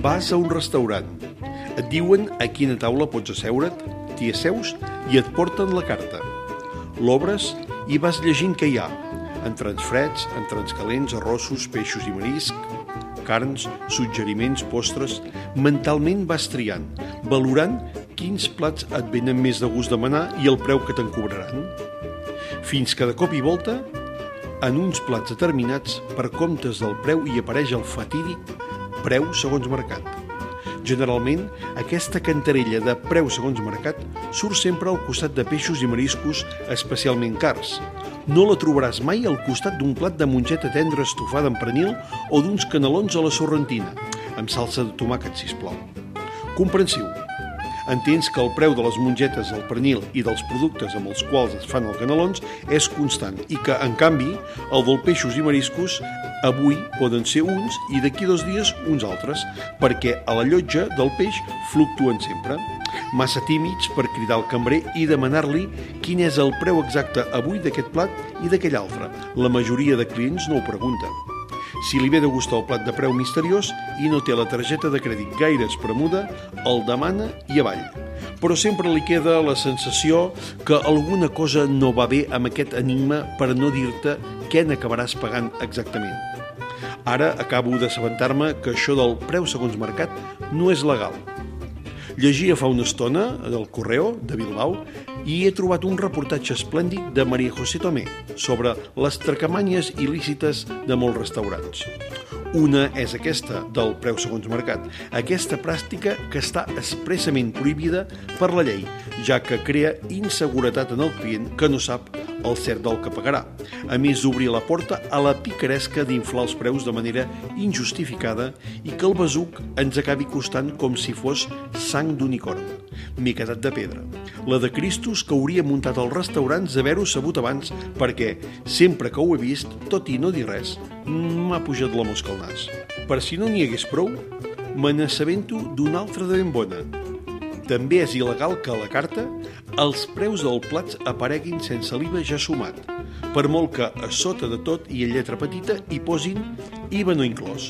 Vas a un restaurant, et diuen a quina taula pots asseure't, t'hi asseus i et porten la carta. L'obres i vas llegint què hi ha. Entrants freds, entrants calents, arrossos, peixos i marisc, carns, suggeriments, postres. Mentalment vas triant, valorant quins plats et venen més de gust demanar i el preu que te'n cobraran. Fins que de cop i volta, en uns plats determinats, per comptes del preu hi apareix el fatídic preu segons mercat. Generalment, aquesta cantarella de preu segons mercat surt sempre al costat de peixos i mariscos especialment cars. No la trobaràs mai al costat d'un plat de mongeta tendra estofada en pernil o d'uns canelons a la sorrentina, amb salsa de tomàquet, sisplau. Comprensiu. Entens que el preu de les mongetes, el pernil i dels productes amb els quals es fan els canelons és constant i que, en canvi, el del peixos i mariscos avui poden ser uns i d'aquí 2 dies uns altres, perquè a la llotja del peix fluctuen sempre. Massa tímids per cridar al cambrer i demanar-li quin és el preu exacte avui d'aquest plat i d'aquell altre. La majoria de clients no ho pregunta. Si li ve de gust el plat de preu misteriós i no té la targeta de crèdit gaire espremuda, el demana i avall. Però sempre li queda la sensació que alguna cosa no va bé amb aquest enigma per no dir-te què n'acabaràs pagant exactament. Ara acabo d'assabentar-me que això del preu segons mercat no és legal. Llegia fa una estona del Correo de Bilbao i he trobat un reportatge esplèndid de María José Tomé sobre les tracamanyes il·lícites de molts restaurants. Una és aquesta, del preu segons mercat, aquesta pràctica que està expressament prohibida per la llei, ja que crea inseguretat en el client que no sap el cert del que pagarà, a més d'obrir la porta a la picaresca d'inflar els preus de manera injustificada i que el besuc ens acabi costant com si fos sang d'unicorn. M'he quedat de pedra. La de Cristos que hauria muntat als restaurants d'haver-ho sabut abans perquè, sempre que ho he vist, tot i no dir res, m'ha pujat la mosca al nas. Per si no n'hi hagués prou, me n'assabento d'una altra de ben bona. També és il·legal que a la carta els preus dels plats apareguin sense l'IVA ja sumat, per molt que a sota de tot i en lletra petita hi posin IVA no inclòs.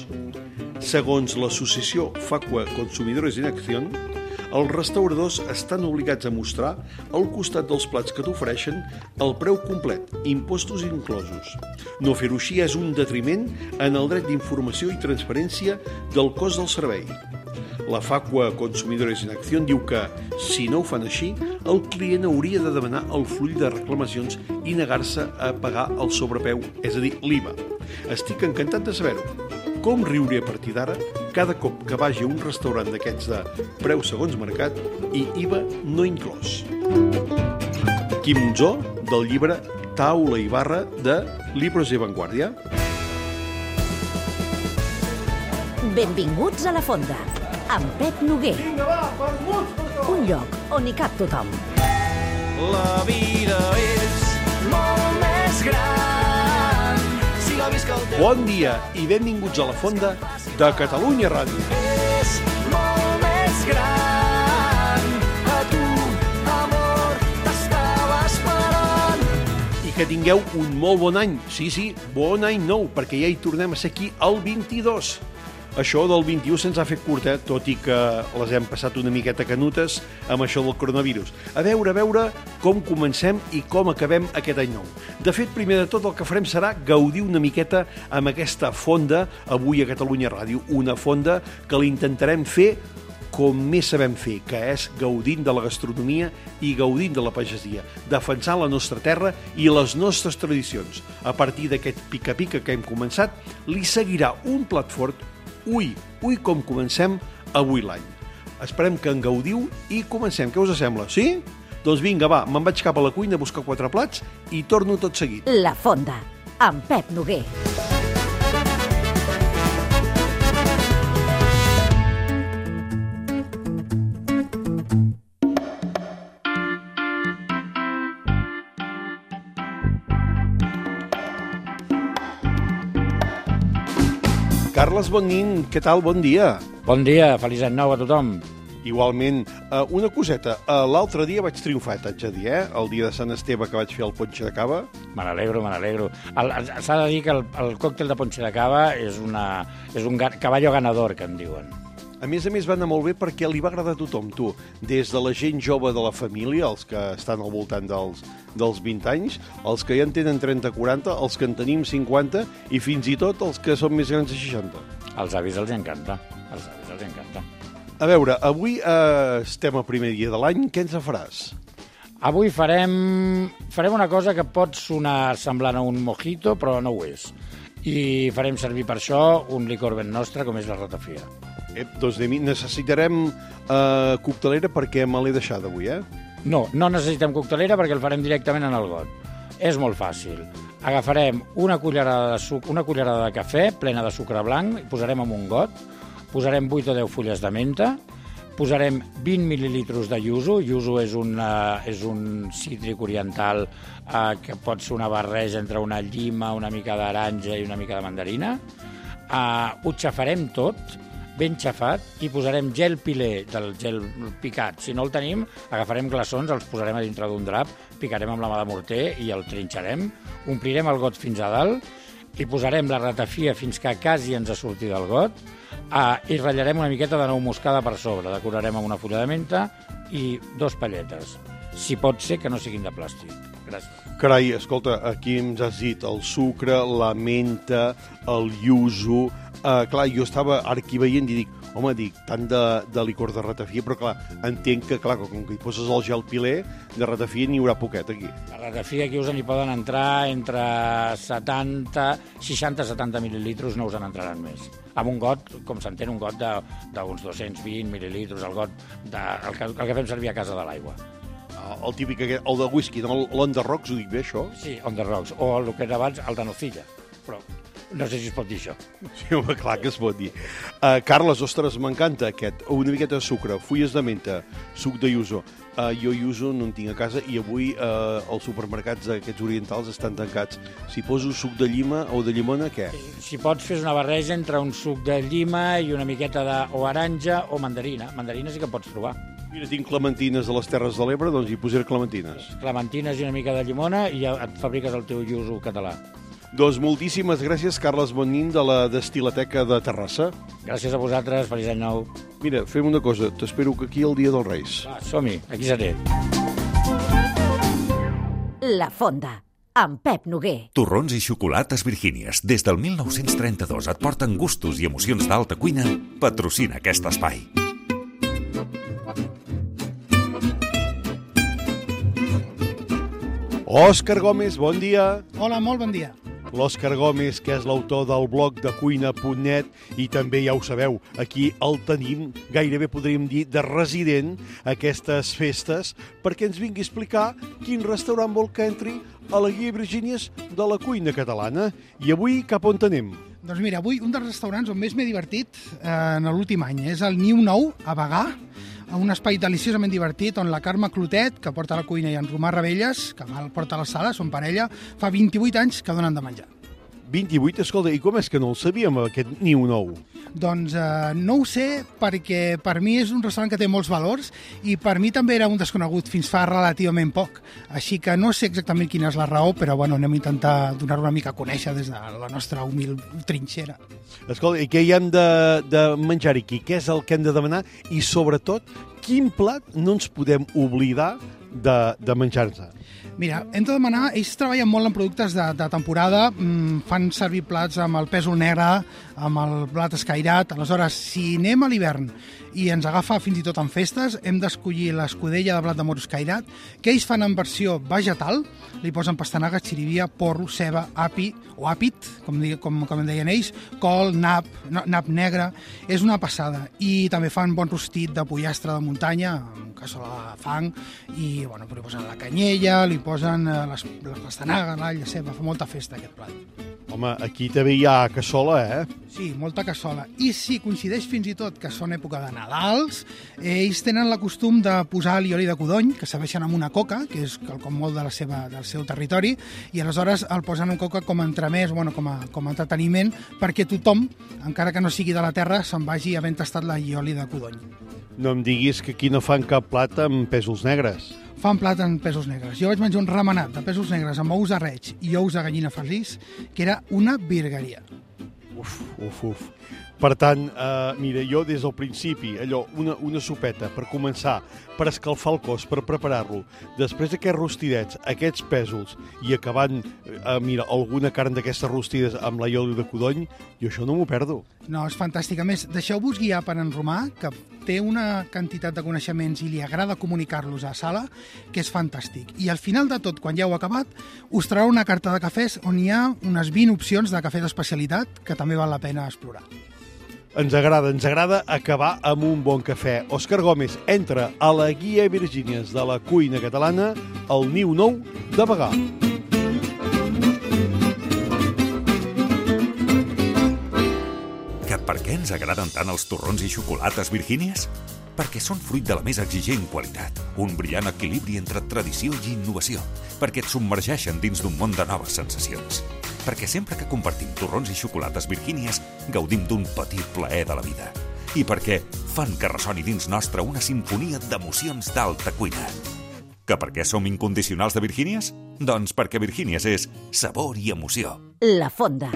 Segons l'associació Facua Consumidores en Acción, els restauradors estan obligats a mostrar al costat dels plats que t'ofereixen el preu complet, impostos inclosos. No fer-ho així és un detriment en el dret d'informació i transparència del cost del servei. La Facua Consumidores en Acción diu que, si no ho fan així, el client hauria de demanar el full de reclamacions i negar-se a pagar el sobrepreu, és a dir, l'IVA. Estic encantat de saber-ho. Com riuré a partir d'ara cada cop que vagi a un restaurant d'aquests de preu segons mercat i IVA no inclòs. Quim Monzó, del llibre Taula i Barra de Libros de Vanguardia. Benvinguts a la Fonda, amb Pep Noguer. Vinga, va, vermuts per tot! Un lloc on hi cap tothom. La vida és molt més gran si la visc al teu... Bon dia i benvinguts a la Fonda de Catalunya Ràdio. És molt més gran. A tu, amor, t'estava esperant. I que tingueu un molt bon any. Sí, bon any nou, perquè ja hi tornem a ser aquí el 22. Això del 21 se'ns ha fet curt, tot i que les hem passat una miqueta canutes amb això del coronavirus. A veure com comencem i com acabem aquest any nou. De fet, primer de tot el que farem serà gaudir una miqueta amb aquesta fonda avui a Catalunya Ràdio. Una fonda que l'intentarem fer com més sabem fer, que és gaudint de la gastronomia i gaudint de la pagesia, defensant la nostra terra i les nostres tradicions. A partir d'aquest pica-pica que hem començat, li seguirà un plat fort. Ui, com comencem avui l'any. Esperem que en gaudiu i comencem. Què us sembla? Sí? Doncs vinga, va, me'n vaig cap a la cuina a buscar 4 plats i torno tot seguit. La Fonda, amb Pep Noguer. Carles Bonin, què tal? Bon dia. Bon dia, feliç any nou a tothom. Igualment, una coseta, l'altre dia vaig triomfar, t'haig de dir, el dia de Sant Esteve que vaig fer el ponxe de cava. Me n'alegro. S'ha de dir que el còctel de ponxe de cava és un caballo ganador, que en diuen. A més va anar molt bé perquè li va agradar a tothom, tu. Des de la gent jove de la família, els que estan al voltant dels 20 anys, els que ja en tenen 30-40, els que en tenim 50 i fins i tot els que són més grans de 60. Als avis els encanta. A veure, avui estem al primer dia de l'any. Què ens faràs? Avui farem una cosa que pot sonar semblant a un mojito, però no ho és. I farem servir per això un licor ben nostre, com és la ratafia. Doncs necessitarem coctelera perquè me l'he deixada avui, No necessitem coctelera perquè el farem directament en el got. És molt fàcil. Agafarem una cullerada de cafè plena de sucre blanc, i posarem en un got, posarem 8 o 10 fulles de menta, posarem 20 mil·lilitres de yuzu. Yuzu és un cítric oriental que pot ser una barreja entre una llima, una mica d'aranja i una mica de mandarina. Ho xafarem tot, ben xafat, i posarem gel pilé del gel picat. Si no el tenim, agafarem glaçons, els posarem a dintre d'un drap, picarem amb la mà de morter i el trinxarem, omplirem el got fins a dalt i posarem la ratafia fins que quasi ens surti del got i ratllarem una miqueta de nou moscada per sobre. Decorarem amb una fulla de menta i 2 palletes. Si pot ser que no siguin de plàstic. Gràcies. Carai, escolta, aquí ens has dit el sucre, la menta, el yuzu... Clar, jo estava aquí veient i dic, home, tant de licor de ratafia, però clar, entenc que, clar, com que hi poses el gel pilé, de ratafia n'hi haurà poquet aquí. La ratafia aquí us n'hi poden entrar entre 60-70 mil·lilitres, no us en entraran més. Amb un got, com s'entén, un got d'uns 220 mil·lilitres, el que fem servir a casa de l'aigua. El típic, el de whisky, l'on the rocks, ho dic bé, això? Sí, on the rocks, o el que era abans, el de nocilla, però... No sé si es pot dir això. Sí, home, clar que es pot dir. Carles, ostres, m'encanta aquest. Una miqueta de sucre, fulles de menta, suc de yuzu. Jo yuzu no en tinc a casa i avui els supermercats aquests orientals estan tancats. Si poso suc de llima o de llimona, què? Si pots, fes una barreja entre un suc de llima i una miqueta o aranja o mandarina. Mandarina sí que pots trobar. Mira, tinc clementines de les Terres de l'Ebre, doncs hi posaré clementines. Clementines i una mica de llimona i ja et fabriques el teu yuzu català. Doncs moltíssimes gràcies, Carles Bonin, de la Destil·lateca de Terrassa. Gràcies a vosaltres, feliç any nou. Mira, fem una cosa, t'espero que aquí el dia dels Reis. Va, som-hi, aquí seré. La Fonda, amb Pep Noguer. Torrons i xocolates Virgínies, des del 1932 et porten gustos i emocions d'alta cuina, patrocina aquest espai. Òscar Gómez, bon dia. Hola, molt bon dia. L'Òscar Gómez, que és l'autor del blog de cuina.net i també, ja ho sabeu, aquí el tenim, gairebé podríem dir, de resident aquestes festes, perquè ens vingui a explicar quin restaurant vol que entri a la Guia Virgínies de la cuina catalana. I avui cap on anem? Doncs mira, avui un dels restaurants on més m'he divertit en l'últim any és el Niu Nou, a Bagà, un espai deliciosament divertit on la Carme Clotet, que porta la cuina, i en Romà Rebelles, que porta la sala, són parella, fa 28 anys que donen de menjar. 28? Escolta, i com és que no el sabíem, aquest Niu Nou? Doncs no ho sé, perquè per mi és un restaurant que té molts valors i per mi també era un desconegut fins fa relativament poc. Així que no sé exactament quina és la raó, però bueno, anem a intentar donar-ho una mica a conèixer des de la nostra humil trinxera. Escolta, i què hi hem de menjar aquí? Què és el que hem de demanar? I sobretot, quin plat no ens podem oblidar de menjar-nos? Mira, hem de demanar, ells treballen molt en productes de temporada, fan servir plats amb el pèsol negre, amb el blat escairat. Aleshores, si anem a l'hivern i ens agafa fins i tot en festes, hem d'escollir l'escudella de blat de moro escairat, que ells fan en versió vegetal, li posen pastanaga, xirivia, porro, ceba, api o àpid, com en deien ells, col, nap negre, és una passada. I també fan bon rostit de pollastre de muntanya, amb cassola de fang, i bueno, li posen la canyella, li posen les pastanagues, l'all, la ceba, fa molta festa aquest plat. Home, aquí també hi ha cassola, Sí, molta cassola. I si coincideix fins i tot que són època de Nadals, ells tenen la costum de posar-li oli de codony, que serveixen amb una coca, que és quelcom molt del seu territori, i aleshores el posen en coca com a entremès, bueno, com a entreteniment, perquè tothom, encara que no sigui de la terra, se'n vagi havent tastat l'oli de codony. No em diguis que aquí no fan cap plat amb pèsols negres. Fan plat en pèsols negres. Jo vaig menjar un remenat de pèsols negres amb ous de reig i ous de gallina feliç, que era una virgueria. Uf. Per tant, mira, jo des del principi, allò, una sopeta per començar, per escalfar el cos, per preparar-lo, després aquests rostidets, aquests pèsols, i acabant, mira, alguna carn d'aquestes rostides amb l'aioli de codony, jo això no m'ho perdo. No, és fantàstic. A més, deixeu-vos guiar per en Romà, que té una quantitat de coneixements i li agrada comunicar-los a sala, que és fantàstic. I al final de tot, quan ja heu acabat, us traurà una carta de cafès on hi ha unes 20 opcions de cafè d'especialitat que també val la pena explorar. Ens agrada acabar amb un bon cafè. Òscar Gómez entra a la Guia Virgínies de la cuina catalana, al niu nou de Bagà. Que per què ens agraden tant els torrons i xocolates Virgínies? Perquè són fruit de la més exigent qualitat, un brillant equilibri entre tradició i innovació, perquè et submergeixen dins d'un món de noves sensacions. Perquè sempre que compartim torrons i xocolates Virgínies gaudim d'un petit plaer de la vida. I perquè fan que ressoni dins nostre una sinfonia d'emocions d'alta cuina. Que per què som incondicionals de Virgínies? Doncs perquè Virgínies és sabor i emoció. La Fonda.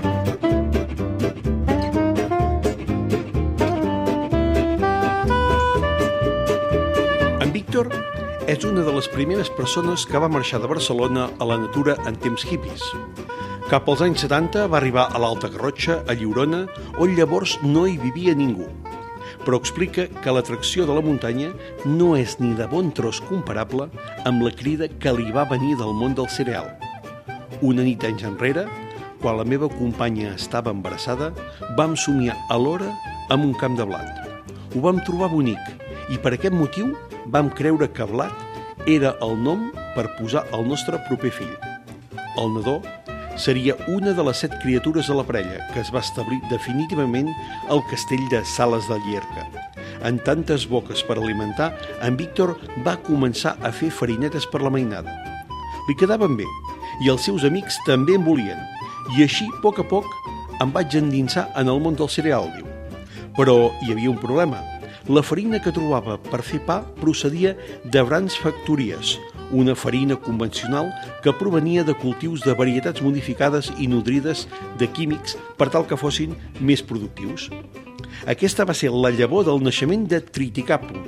En Víctor és una de les primeres persones que va marxar de Barcelona a la natura en temps hippies. Cap als anys 70 va arribar a l'Alta Garrotxa, a Lliurona, on llavors no hi vivia ningú. Però explica que l'atracció de la muntanya no és ni de bon tros comparable amb la crida que li va venir del món del cereal. Una nit anys enrere, quan la meva companya estava embarassada, vam somiar alhora amb un camp de blat. Ho vam trobar bonic i per aquest motiu vam creure que Blat era el nom per posar al nostre proper fill. El nadó seria una de les 7 criatures de la parella que es va establir definitivament al castell de Sales de Llierca. En tantes boques per alimentar, en Víctor va començar a fer farinetes per la mainada. Li quedaven bé i els seus amics també en volien, i així, a poc, em vaig endinsar en el món del cereal, diu. Però hi havia un problema. La farina que trobava per fer pa procedia de Brans Factories, una farina convencional que provenia de cultius de varietats modificades i nodrides de químics per tal que fossin més productius. Aquesta va ser la llavor del naixement de Triticapum,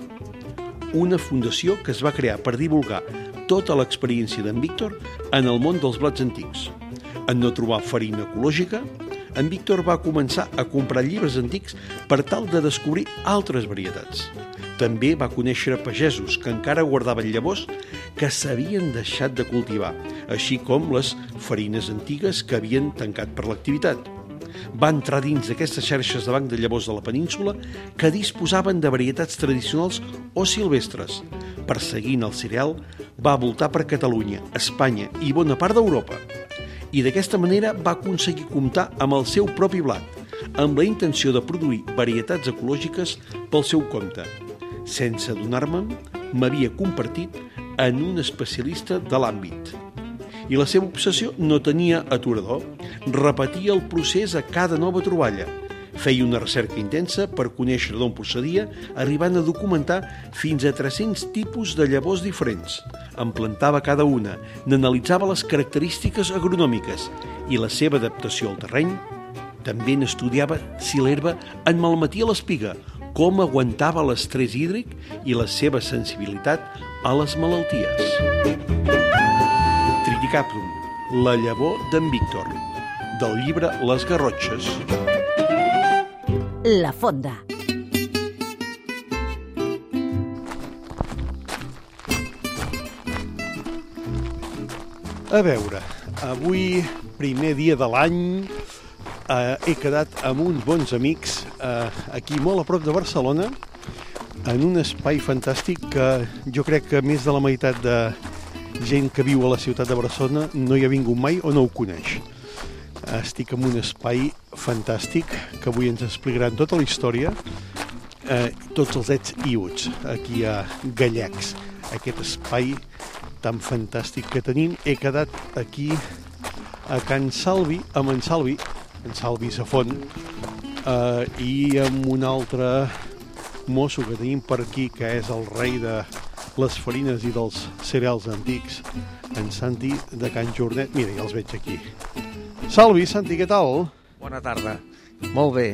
una fundació que es va crear per divulgar tota l'experiència d'en Víctor en el món dels blats antics. En no trobar farina ecològica, en Víctor va començar a comprar llibres antics per tal de descobrir altres varietats. També va conèixer pagesos que encara guardaven llavors que s'havien deixat de cultivar, així com les farines antigues que havien tancat per l'activitat. Va entrar dins d'aquestes xarxes de banc de llavors de la península que disposaven de varietats tradicionals o silvestres. Perseguint el cereal, va voltar per Catalunya, Espanya i bona part d'Europa. I d'aquesta manera va aconseguir comptar amb el seu propi blat, amb la intenció de produir varietats ecològiques pel seu compte. Sense adonar-me'n, m'havia convertit en un especialista de l'àmbit. I la seva obsessió no tenia aturador. Repetia el procés a cada nova troballa. Feia una recerca intensa per conèixer d'on procedia, arribant a documentar fins a 300 tipus de llavors diferents. En plantava cada una, n'analitzava les característiques agronòmiques i la seva adaptació al terreny. També n'estudiava si l'herba en malmetia l'espiga, com aguantava l'estrès hídric i la seva sensibilitat a les malalties. Triticapum, la llavor d'en Víctor, del llibre Les Garrotxes. La Fonda. A veure, avui, primer dia de l'any, he quedat amb uns bons amics aquí molt a prop de Barcelona, en un espai fantàstic que jo crec que més de la meitat de gent que viu a la ciutat de Barcelona no hi ha vingut mai o no ho coneix. Estic en un espai fantàstic que avui ens explicaran tota la història, tots els ets i uts, aquí a Gallecs, aquest espai tan fantàstic que tenim. He quedat aquí a Can Salvi, amb en Salvi Safont, i amb un altre mosso que tenim per aquí, que és el rei de les farines i dels cereals antics, en Santi de Can Jornet. Mira, ja els veig aquí. Salvi, Santi, què tal? Bona tarda. Molt bé.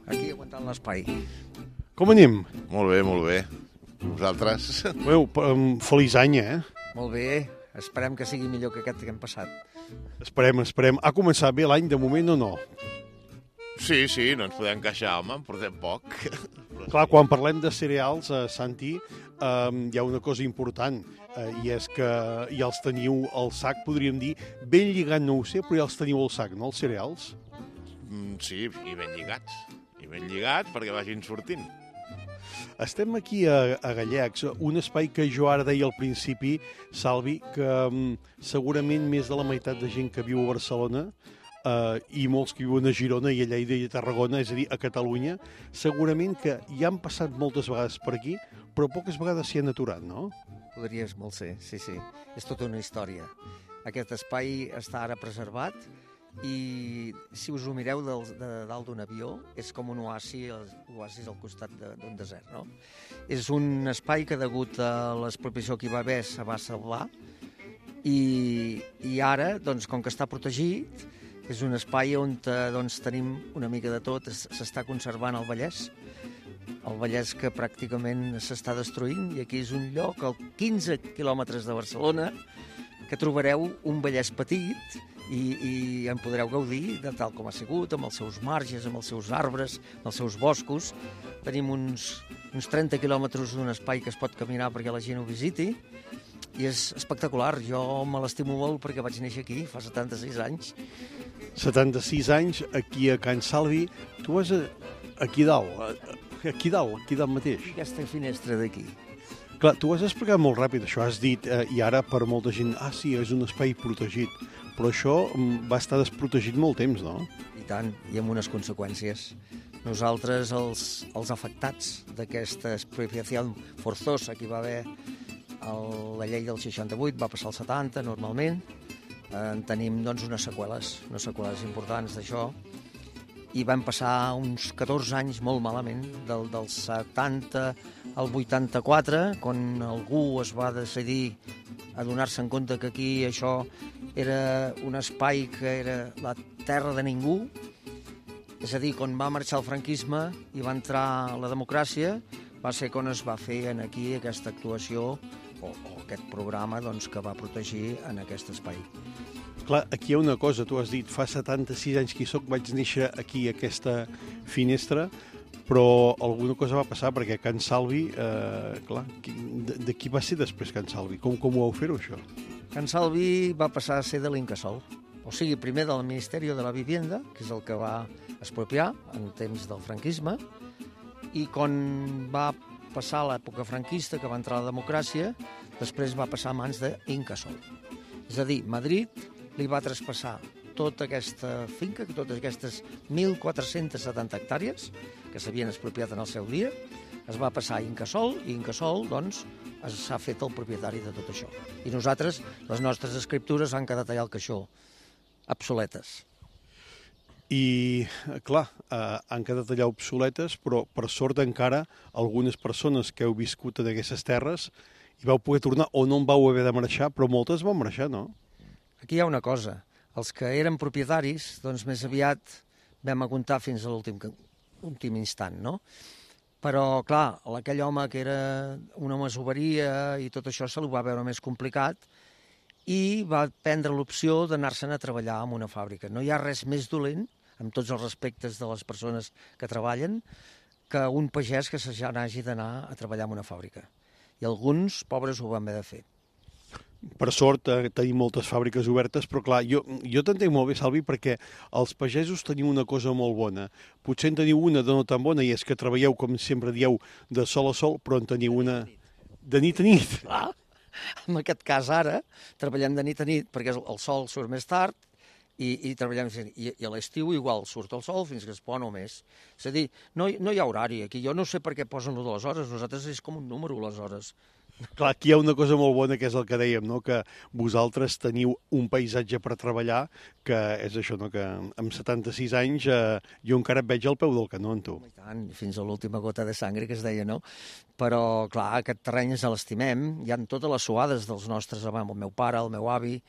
aquí aguantant l'espai. Com anem? Molt bé, molt bé. Vosaltres? Feliç any, Molt bé, esperem que sigui millor que aquest que hem passat. Esperem. Ha començat bé l'any de moment o no? Sí, no ens podem queixar, home, en portem poc. Clar, quan parlem de cereals, Santi, hi ha una cosa important, i és que ja els teniu al sac, podríem dir, ben lligant, no ho sé, però ja els teniu al sac, no, els cereals? Sí, i ben lligats. I ben lligats perquè vagin sortint. Estem aquí a Gallecs, un espai que jo ara deia al principi, Salvi, que segurament més de la meitat de gent que viu a Barcelona i molts que viuen a Girona i a Lleida i a Tarragona, és a dir, a Catalunya, segurament que ja han passat moltes vegades per aquí, però poques vegades s'hi han aturat, no? Podries molt ser, sí. És tota una història. Aquest espai està ara preservat i si us ho mireu de dalt d'un avió és com un oasi al costat d'un desert, no? És un espai que degut a l'expropiació que hi va haver se va salvar i ara, doncs, com que està protegit, és un espai on doncs, tenim una mica de tot, s'està conservant el Vallès que pràcticament s'està destruint, i aquí és un lloc a 15 quilòmetres de Barcelona que trobareu un Vallès petit i en podreu gaudir de tal com ha sigut, amb els seus marges, amb els seus arbres, amb els seus boscos. Tenim uns 30 quilòmetres d'un espai que es pot caminar perquè la gent ho visiti, i és espectacular. Jo me l'estimo molt perquè vaig néixer aquí fa 76 anys. 76 anys, aquí a Can Salvi. Tu vas aquí dalt mateix. Aquesta finestra d'aquí. Clar, tu has explicat molt ràpid, això has dit, i ara per molta gent, sí, és un espai protegit, però això va estar desprotegit molt temps, no? I tant, i amb unes conseqüències. Nosaltres, els afectats d'aquesta expropiació forzosa que hi va haver la llei del 68, va passar al 70, normalment, tenim doncs, unes seqüeles importants d'això, i van passar uns 14 anys molt malament, del 70 al 84, quan algú es va decidir a donar-se en compte que aquí això era un espai que era la terra de ningú. És a dir, quan va marxar el franquisme i va entrar la democràcia, va ser quan es va fer aquí aquesta actuació o aquest programa doncs, que va protegir en aquest espai. Clar, aquí hi ha una cosa, tu has dit, fa 76 anys que hi soc, vaig néixer aquí, a aquesta finestra, però alguna cosa va passar, perquè Can Salvi, clar, de qui va ser després Can Salvi? Com ho vau fer-ho, això? Can Salvi va passar a ser de l'Incasòl, o sigui, primer del Ministeri de la Vivienda, que és el que va expropiar en temps del franquisme, i quan va passar l'època franquista, que va entrar la democràcia, després va passar a mans d'Incasòl. És a dir, Madrid li va traspassar tota aquesta finca, totes aquestes 1.470 hectàrees que s'havien expropiat en el seu dia, es va passar a Incasòl, i Incasòl, doncs, s'ha fet el propietari de tot això. I nosaltres, les nostres escriptures han quedat allà al caixó, obsoletes. I, clar, han quedat allà obsoletes, però per sort encara algunes persones que heu viscut en aquestes terres hi vau poder tornar, o no en vau haver de marxar, però moltes van marxar, no? Aquí hi ha una cosa. Els que eren propietaris, doncs més aviat vam aguantar fins a l'últim instant, no? Però, clar, aquell home que era una masoveria i tot això se li va veure més complicat i va prendre l'opció d'anar-se'n a treballar en una fàbrica. No hi ha res més dolent, amb tots els respectes de les persones que treballen, que un pagès que n'hagi d'anar a treballar en una fàbrica. I alguns, pobres, ho van haver de fer. Per sort tenim moltes fàbriques obertes, però clar, jo t'entenc molt bé, Salvi, perquè els pagesos teniu una cosa molt bona. Potser en teniu una de no tan bona, i és que treballeu, com sempre dieu, de sol a sol, però en teniu una de nit a nit. Clar, en aquest cas ara treballem de nit a nit, perquè el sol surt més tard, i treballem, i a l'estiu igual, surt el sol fins que es pon o més. És a dir, no hi ha horari aquí. Jo no sé per què posen lo de les hores, nosaltres és com un número, les hores. Clar, aquí hi ha una cosa molt bona, que és el que dèiem, no? Que vosaltres teniu un paisatge per treballar, que és això, no? Que amb 76 anys jo encara et veig al peu del canó, en tu. I tant, fins a l'última gota de sangre, que es deia, no? Però, clar, aquest terreny ens l'estimem, hi ha totes les suades dels nostres, el meu pare, el meu avi,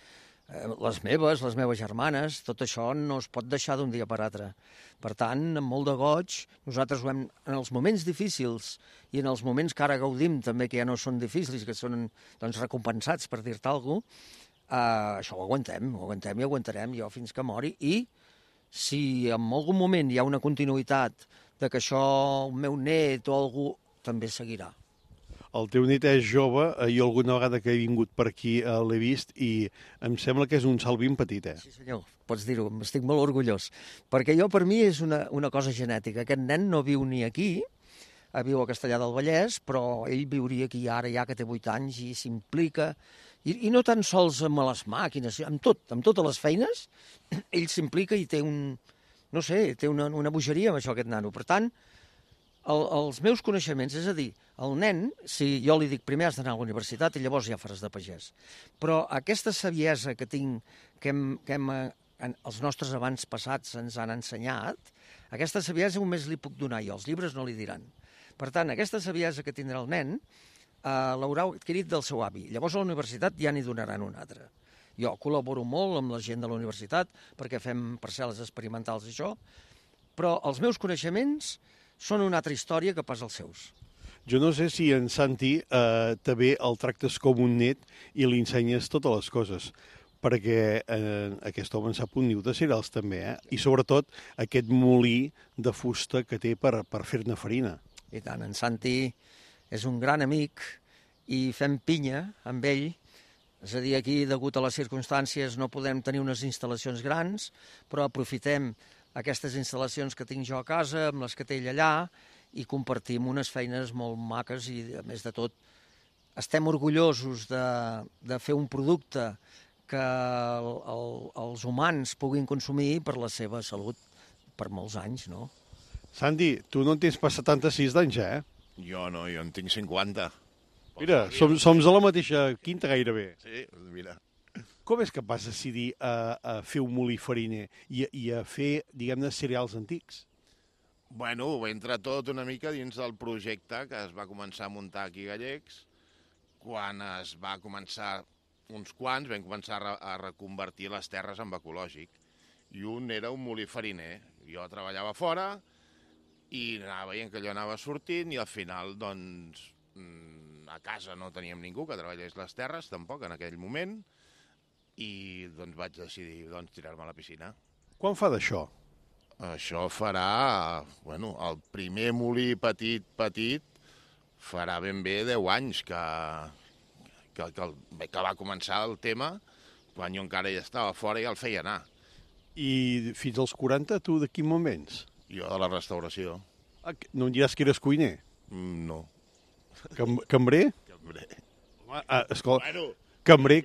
Les meves germanes, tot això no es pot deixar d'un dia per altre. Per tant, amb molt de goig, nosaltres en els moments difícils i en els moments que ara gaudim també, que ja no són difícils, que són doncs, recompensats, per dir-te alguna cosa, això ho aguantem i aguantarem jo fins que mori. I si en algun moment hi ha una continuïtat de que això, el meu net o algú, també seguirà. El teu net és jove, jo alguna vegada que he vingut per aquí l'he vist i em sembla que és un salvin petit, eh? Sí, senyor, pots dir-ho, estic molt orgullós. Perquè jo, per mi, és una cosa genètica. Aquest nen no viu ni aquí, viu a Castellar del Vallès, però ell viuria aquí ara, ja que té 8 anys, i s'implica. I no tan sols amb les màquines, amb totes les feines, ell s'implica i té té una bogeria amb això, aquest nano. Per tant, els meus coneixements, és a dir, el nen, si jo li dic primer has d'anar a la universitat i llavors ja faràs de pagès. Però aquesta saviesa que tinc, que els nostres abans passats ens han ensenyat, aquesta saviesa només li puc donar jo, els llibres no li diran. Per tant, aquesta saviesa que tindrà el nen l'haurà adquirit del seu avi. Llavors a la universitat ja n'hi donaran una altra. Jo col·laboro molt amb la gent de la universitat perquè fem parcel·les experimentals i això, però els meus coneixements són una altra història que pas els seus. Jo no sé si en Santi també el tractes com un net i li ensenyes totes les coses, perquè aquest home en sap un niu de cereals també, i sobretot aquest molí de fusta que té per fer-ne farina. I tant, en Santi és un gran amic i fem pinya amb ell. És a dir, aquí, degut a les circumstàncies, no podem tenir unes instal·lacions grans, però aprofitem aquestes instal·lacions que tinc jo a casa, amb les que té ell allà, i compartim unes feines molt maques i, a més de tot, estem orgullosos de fer un producte que els humans puguin consumir per la seva salut per molts anys, no? Santi, tu no en tens pas 76 d'anys, eh? Jo no, jo en tinc 50. Mira, som a la mateixa quinta gairebé. Sí, mira. Com és que vas decidir a fer un molí fariner i a fer, diguem-ne, cereals antics? Bueno, va entrar tot una mica dins del projecte que es va començar a muntar aquí a Gallecs. Quan es va començar, uns quants, vam començar a reconvertir les terres en ecològic. I un era un molí fariner. Jo treballava fora i anava veient que allò anava sortint i al final, doncs, a casa no teníem ningú que treballés les terres, tampoc, en aquell moment, i doncs vaig decidir tirar-me a la piscina. Quan fa d'això? Això farà, bueno, el primer molí petit, farà ben bé 10 anys que va començar el tema, quan jo encara ja estava fora i el feia anar. I fins als 40, tu de quin moment? Jo de la restauració. No em diràs que eres cuiner? No. Cambrer? Cambrer. Escolta, Bueno, cambrer...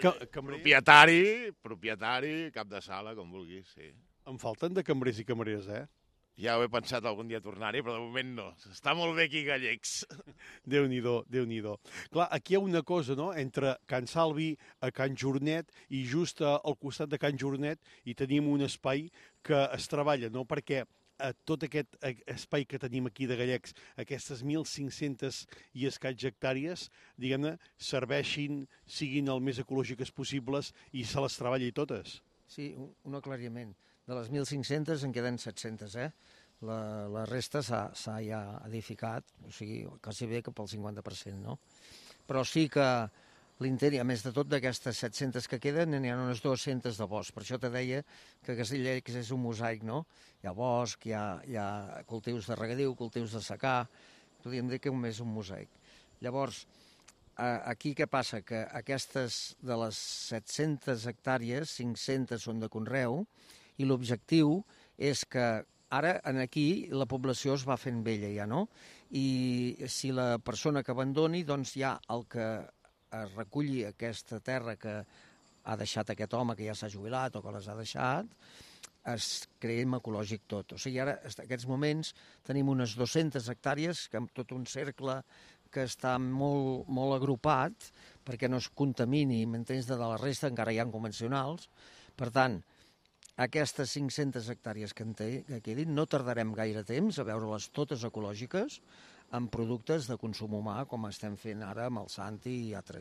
Propietari, cap de sala, com vulguis, sí. Em falten de cambrers i cambreres, eh? Ja ho he pensat algun dia tornar-hi, però de moment no. Està molt bé aquí Gallecs. Déu-n'hi-do, Déu-n'hi-do. Clar, aquí hi ha una cosa, no?, entre Can Salvi a Can Jornet i just al costat de Can Jornet hi tenim un espai que es treballa, no?, perquè tot aquest espai que tenim aquí de Gallecs, aquestes 1.500 i escaig hectàrees, diguem-ne, serveixin, siguin el més ecològiques possibles i se les treballi totes. Sí, un aclariment. De les 1.500 en queden 700, eh? La resta s'ha ja edificat, o sigui, quasi bé que pel 50%, no? Però sí que l'intent, a més de tot, d'aquestes 700 que queden, n'hi ha unes 200 de bosc. Per això te deia que Gallecs és un mosaic, no? Hi ha bosc, hi ha cultius de regadiu, cultius de secà, podríem dir que és un mosaic. Llavors, aquí què passa? Que aquestes de les 700 hectàrees, 500 són de conreu, i l'objectiu és que ara aquí la població es va fent vella ja, no? I si la persona que abandoni, doncs hi ha el que reculli aquesta terra que ha deixat aquest home que ja s'ha jubilat o que les ha deixat, es creem ecològic tot. O sigui, ara, en aquests moments, tenim unes 200 hectàrees, amb tot un cercle que està molt, molt agrupat perquè no es contamini, m'entens, de la resta, encara hi ha convencionals. Per tant, aquestes 500 hectàrees que quedin, no tardarem gaire temps a veure-les totes ecològiques amb productes de consum humà, com estem fent ara amb el Santi i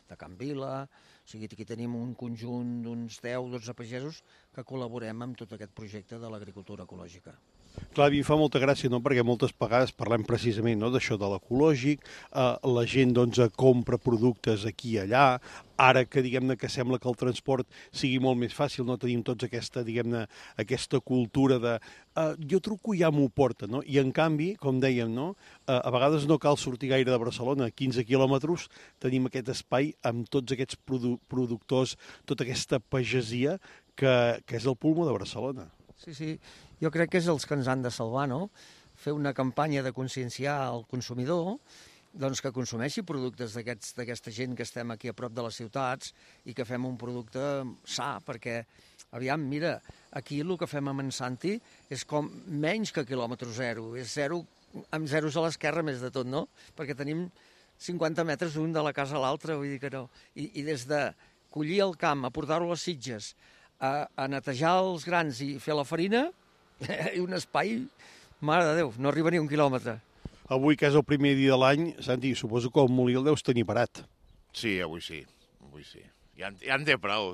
Can Vila, o sigui, aquí tenim un conjunt d'uns 10-12 pagesos que col·laborem amb tot aquest projecte de l'agricultura ecològica. Clar, a mi em fa molta gràcia, no?, perquè moltes vegades parlem precisament, no?, d'això de l'ecològic, la gent doncs compra productes aquí i allà, ara que diguem-ne que sembla que el transport sigui molt més fàcil, no tenim tots aquesta, diguem-ne, aquesta cultura de jo truco i ja m'ho porta, no? I en canvi, com dèiem, no?, a vegades no cal sortir gaire de Barcelona, 15 quilòmetres, tenim aquest espai amb tots aquests productors, tota aquesta pagesia que és el pulmó de Barcelona. Sí, sí, jo crec que és els que ens han de salvar, no? Fer una campanya de conscienciar el consumidor, doncs que consumeixi productes d'aquesta gent que estem aquí a prop de les ciutats i que fem un producte sa, perquè, aviam, mira, aquí el que fem a Monsanti és com menys que quilòmetre zero, és zero, amb zeros a l'esquerra més de tot, no? Perquè tenim 50 metres un de la casa a l'altra, vull dir que no. I des de collir el camp, a portar-ho a les Sitges, a netejar els grans i fer la farina, i un espai, mare de Déu, no arriba ni un quilòmetre. Avui, que és el primer dia de l'any, Santi, suposo que el molí el deus tenir parat. Sí, avui sí, avui sí. Ja en té prou,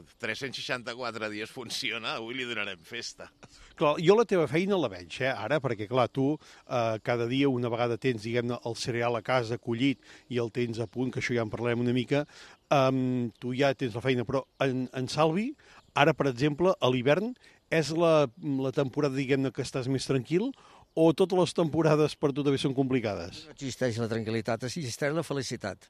364 dies funciona, avui li donarem festa. Clar, jo la teva feina la veig, ara, perquè, clar, tu cada dia una vegada tens, diguem-ne, el cereal a casa collit i el tens a punt, que això ja en parlarem una mica, tu ja tens la feina, però en Salvi, ara, per exemple, a l'hivern, és la temporada, diguem-ne, que estàs més tranquil, o totes les temporades per tu també són complicades? No existeix la tranquil·litat, existeix la felicitat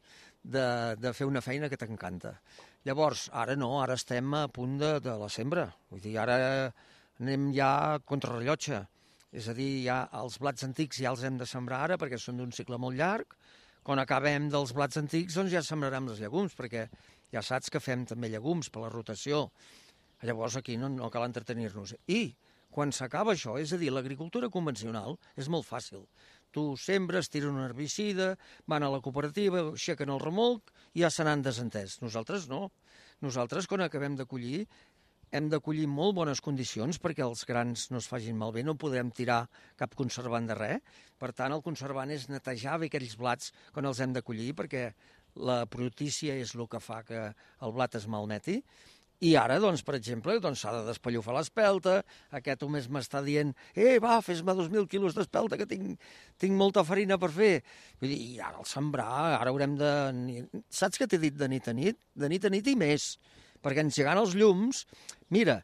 de fer una feina que t'encanta. Llavors, ara no, ara estem a punt de la sembra. Vull dir, ara anem ja contra rellotge. És a dir, ja els blats antics ja els hem de sembrar ara perquè són d'un cicle molt llarg. Quan acabem dels blats antics, doncs ja sembrarem els llegums, perquè ja saps que fem també llegums per la rotació. Llavors aquí no cal entretenir-nos. I quan s'acaba això, és a dir, l'agricultura convencional és molt fàcil. Tu sembres, tires un herbicida, van a la cooperativa, aixequen el remolc i ja se n'han desentès. Nosaltres no. Nosaltres, quan acabem de collir, hem de collir en molt bones condicions perquè els grans no es facin malbé, no podem tirar cap conservant de res. Per tant, el conservant és netejar bé aquells blats quan els hem de collir, perquè la brutícia és el que fa que el blat es malmeti. I ara, doncs, per exemple, s'ha de despallofar l'espelta, aquest mes m'està dient va, fes-me 2.000 quilos d'espelta, que tinc molta farina per fer. Vull dir, i ara el sembrar, ara haurem de... Saps què t'he dit de nit a nit? De nit a nit i més, perquè engegant els llums, mira,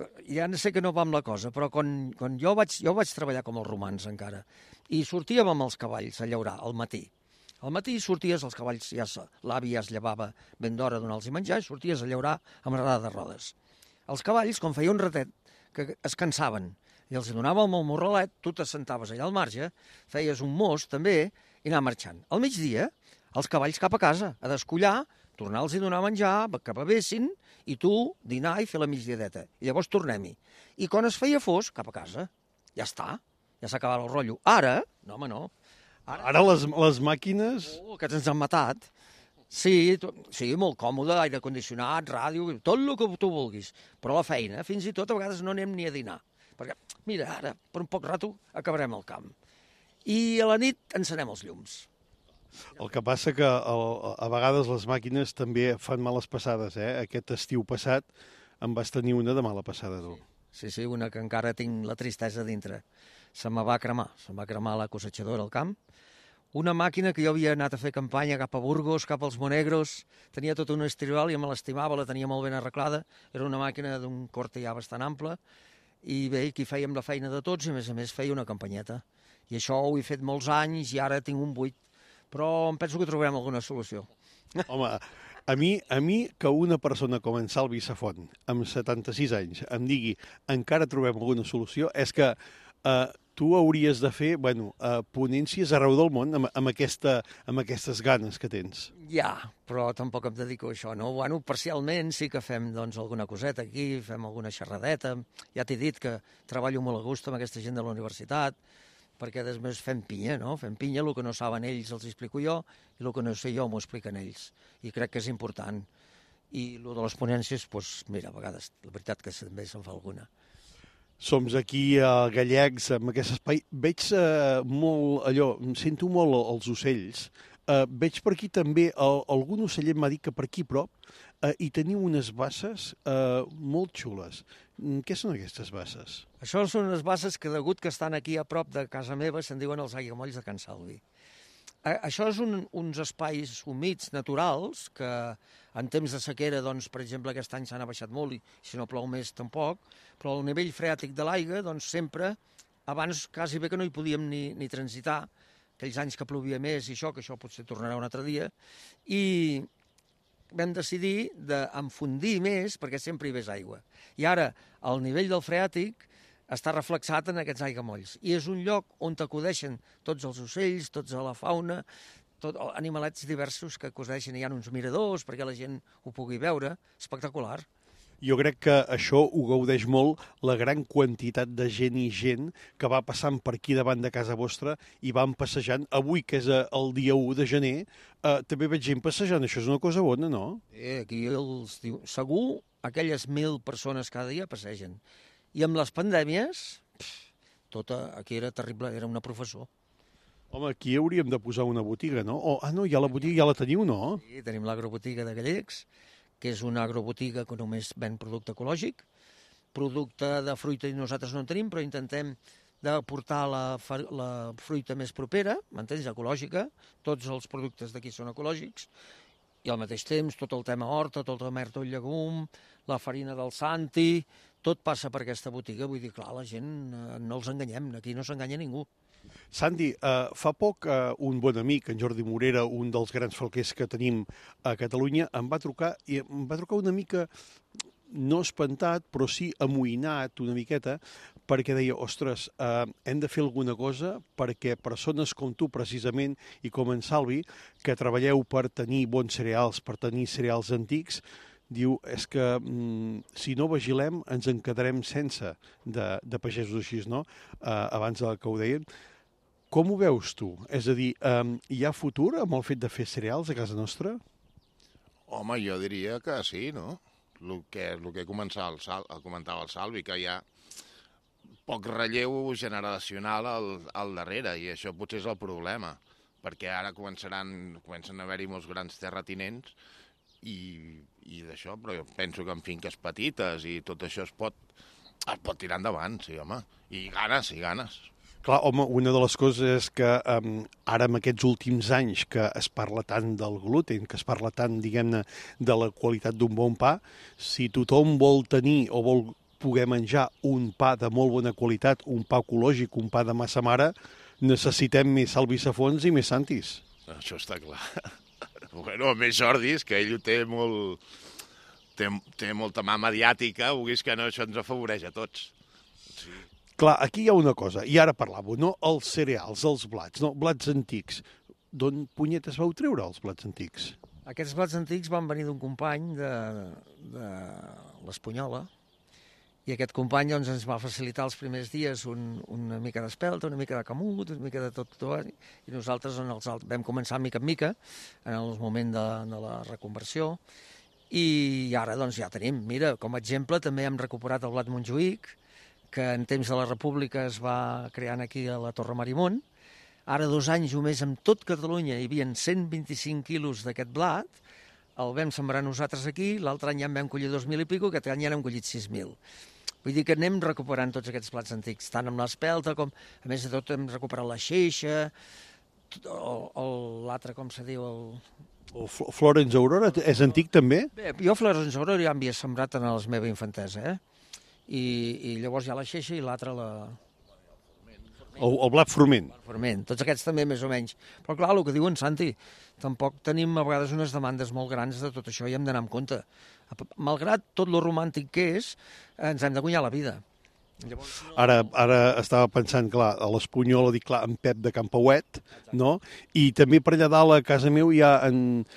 ja sé que no va amb la cosa, però quan jo vaig treballar com els romans encara, i sortíem amb els cavalls a llaurar al matí. Al matí sorties, els cavalls, l'avi ja es llevava ben d'hora a donar-los menjar, i sorties a llaurar amb la de rodes. Els cavalls, com feia un ratet, que es cansaven, i els donàvem el morralet, tu t'assentaves allà al marge, feies un mos també, i anar marxant. Al migdia, els cavalls cap a casa, a descollar, tornar-los a donar menjar, que bevessin, i tu dinar i fer la migdiadeta. I llavors tornem-hi. I quan es feia fos, cap a casa. Ja està, ja s'acabava el rotllo. Ara, no, home, no. Ara les màquines... Que ens han matat. Sí, molt còmode, aire condicionat, ràdio, tot el que tu vulguis. Però la feina, fins i tot, a vegades no anem ni a dinar. Perquè, mira, ara, per un poc rato, acabarem el camp. I a la nit encenem els llums. El que passa que a vegades les màquines també fan males passades, Aquest estiu passat em vas tenir una de mala passada, tu. Sí, una que encara tinc la tristesa dintre. Se me va cremar la cosechadora al camp. Una màquina que jo havia anat a fer campanya cap a Burgos, cap als Monegros, tenia tot un estirol i me l'estimava, la tenia molt ben arreglada, era una màquina d'un corte ja bastant ample, i bé, aquí fèiem la feina de tots i a més feia una campanyeta. I això ho he fet molts anys i ara tinc un buit, però em penso que trobarem alguna solució. Home, a mi que una persona com en Salvi Safont, amb 76 anys, em digui encara trobem alguna solució, és que tu hauries de fer, ponències arreu del món amb aquestes ganes que tens. Ja, però tampoc em dedico a això, no? Parcialment sí que fem alguna coseta aquí, fem alguna xerradeta. Ja t'he dit que treballo molt a gust amb aquesta gent de la universitat, perquè després fem pinya, no? Fem pinya, el que no saben ells els explico jo, i el que no sé jo m'ho expliquen ells. I crec que és important. I el de les ponències, doncs, mira, a vegades, la veritat que també se'n fa alguna. Som aquí a Gallecs, amb aquest espai. Veig molt allò, em sento molt els ocells. Veig per aquí també, algun ocellet m'ha dit que per aquí prop hi teniu unes basses molt xules. Què són aquestes basses? Això són unes basses que, degut que estan aquí a prop de casa meva, se'n diuen els aiguamolls de Can Salvi. Això és uns espais humits naturals que en temps de sequera, doncs, per exemple, aquest any s'han abaixat molt i si no plou més tampoc, però el nivell freàtic de l'aigua, doncs, sempre, abans quasi bé que no hi podíem ni transitar, aquells anys que plovia més i això, que això potser tornarà un altre dia, i vam decidir d'enfondir més perquè sempre hi hagués aigua. I ara el nivell del freàtic està reflexat en aquests aiguamolls. I és un lloc on acudeixen tots els ocells, tota la fauna, animalets diversos que acudeixen. Hi ha uns miradors perquè la gent ho pugui veure. Espectacular. Jo crec que això ho gaudeix molt la gran quantitat de gent i gent que va passant per aquí davant de casa vostra i van passejant. Avui, que és el dia 1 de gener, també veig gent passejant. Això és una cosa bona, no? Aquí segur aquelles 1.000 persones cada dia passegen. I amb les pandèmies, aquí era terrible, era una professó. Home, aquí hauríem de posar una botiga, no? No, ja la botiga ja la teniu, no? Sí, tenim l'agrobotiga de Gallecs, que és una agrobotiga que només ven producte ecològic. Producte de fruita nosaltres no en tenim, però intentem d'aportar la fruita més propera, m'entens, ecològica. Tots els productes d'aquí són ecològics. I al mateix temps tot el tema horta, tot el tema del llegum, la farina del Santi, tot passa per aquesta botiga. Vull dir, clar, la gent no els enganyem, aquí no s'enganya ningú. Santi, fa poc un bon amic, en Jordi Morera, un dels grans falquers que tenim a Catalunya, em va trucar una mica, no espantat, però sí amoïnat una miqueta, perquè deia, ostres, hem de fer alguna cosa perquè persones com tu, precisament, i com en Salvi, que treballeu per tenir bons cereals, per tenir cereals antics, diu, és que si no vigilem ens en quedarem sense de pagesos així, no? Abans que ho deien. Com ho veus tu? És a dir, hi ha futur amb el fet de fer cereals a casa nostra? Home, jo diria que sí, no? El que comentava el Salvi, que hi ha poc relleu generacional al darrere, i això potser és el problema, perquè ara comencen a haver-hi molts grans terratinents i d'això, però jo penso que en finques petites i tot això es pot tirar endavant, sí, home, i ganes. Clar, home, una de les coses és que ara en aquests últims anys que es parla tant del gluten, que es parla tant, diguem-ne, de la qualitat d'un bon pa, si tothom vol tenir o vol poder menjar un pa de molt bona qualitat, un pa ecològic, un pa de massa mare, necessitem més Salvi Safons i més Santis. Això està clar. Bueno, més Jordis, que ell ho té molt... Té molta mà mediàtica, vulguis que no, això ens afavoreix a tots. Sí. Clar, aquí hi ha una cosa, i ara parlàveu, no? Els cereals, els blats, no? Blats antics. D'on punyetes vau treure els blats antics? Aquests blats antics van venir d'un company de l'Espunyola, i aquest company doncs, ens va facilitar els primers dies una mica d'espelta, una mica de camut, una mica de tot, i nosaltres vam començar mica en mica en el moment de la reconversió, i ara doncs, ja tenim. Mira, com a exemple també hem recuperat el blat Montjuïc, que en temps de la República es va creant aquí a la Torre Marimón. Ara 2 anys només en tot Catalunya hi havia 125 quilos d'aquest blat, el vam sembrar nosaltres aquí, l'altre any ja en vam collir 2.000 i pico, aquest any ja n'hem collit 6.000. Vull dir que anem recuperant tots aquests plats antics, tant amb l'espelta com, a més de tot, hem recuperat la xeixa, l'altre, com se diu, El Florence Aurora és antic també? Bé, jo Florence Aurora ja m'havia sembrat en la meva infantesa, I llavors hi ha la xeixa i l'altre El blat forment. Tots aquests també més o menys. Però clar, el que diuen Santi, tampoc tenim a vegades unes demandes molt grans de tot això i hem d'anar amb compte. Malgrat tot lo romàntic que és, ens hem de guanyar la vida. Llavors, ara estava pensant, clar, a l'Espunyola, dic, clar, en Pep de Campauet, no? I també per allà dalt a casa meu hi ha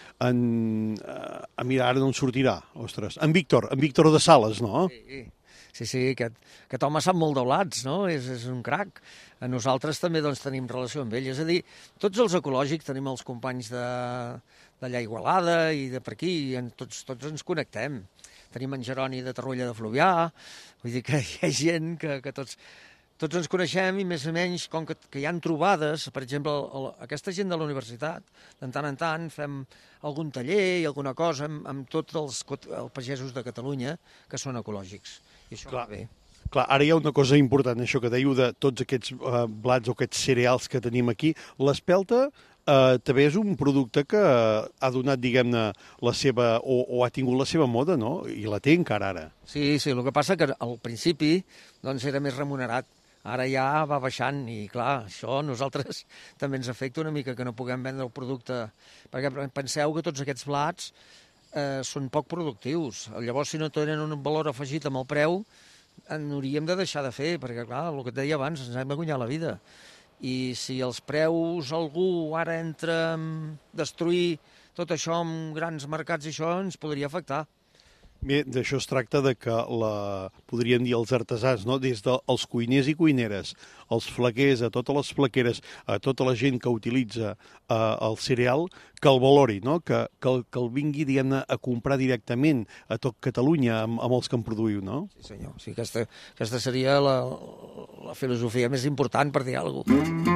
mira, ara no en sortirà, ostres, en Víctor de Sales, no? Sí, aquest home sap molt de blats, no? És un crac. Nosaltres també doncs, tenim relació amb ell. És a dir, tots els ecològics tenim els companys d'allà Igualada i de per aquí, i tots ens connectem. Tenim en Jeroni de Torroella de Fluvià, vull dir que hi ha gent que tots... tots ens coneixem i més o menys, com que hi han trobades, per exemple, aquesta gent de la universitat, de tant en tant fem algun taller i alguna cosa amb tots els pagesos de Catalunya que són ecològics. I això va bé. Clar, ara hi ha una cosa important, això que dèieu de tots aquests blats o aquests cereals que tenim aquí. L'espelta també és un producte que ha donat, diguem-ne, la seva, o ha tingut la seva moda, no? I la té encara ara. Sí, el que passa que al principi doncs, era més remunerat. Ara ja va baixant i, clar, això a nosaltres també ens afecta una mica que no puguem vendre el producte. Perquè penseu que tots aquests blats són poc productius. Llavors, si no tenen un valor afegit amb el preu, en hauríem de deixar de fer, perquè, clar, el que et deia abans, ens hem de guanyar la vida. I si els preus algú ara entra a destruir tot això amb grans mercats i això ens podria afectar. Bé, d'això es tracta de que, podríem dir, els artesans, no? Des dels cuiners i cuineres, els flaquers, a totes les flaqueres, a tota la gent que utilitza el cereal, que el valori, no? Que el vingui, diguem-ne, a comprar directament a tot Catalunya amb els que en produïu, no? Sí, senyor. Sí, aquesta seria la filosofia més important, per dir alguna cosa.